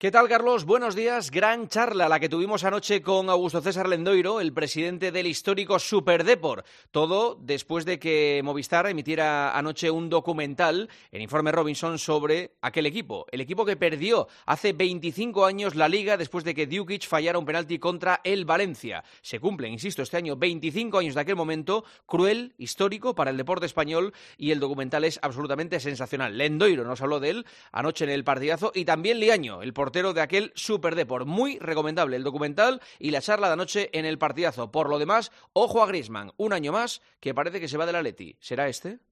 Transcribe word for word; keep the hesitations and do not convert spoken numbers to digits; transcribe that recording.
¿Qué tal, Carlos? Buenos días. Gran charla la que tuvimos anoche con Augusto César Lendoiro, el presidente del histórico Superdepor. Todo después de que Movistar emitiera anoche un documental, el Informe Robinson, sobre aquel equipo. El equipo que perdió hace veinticinco años la Liga después de que Djukic fallara un penalti contra el Valencia. Se cumplen, insisto, este año veinticinco años de aquel momento, cruel, histórico para el deporte español, y el documental es absolutamente sensacional. Lendoiro nos habló de él anoche en el partidazo, y también Liaño, el portero de aquel Superdepor. Muy recomendable el documental y la charla de anoche en el partidazo. Por lo demás, ojo a Griezmann, un año más que parece que se va del Atleti. ¿Será este?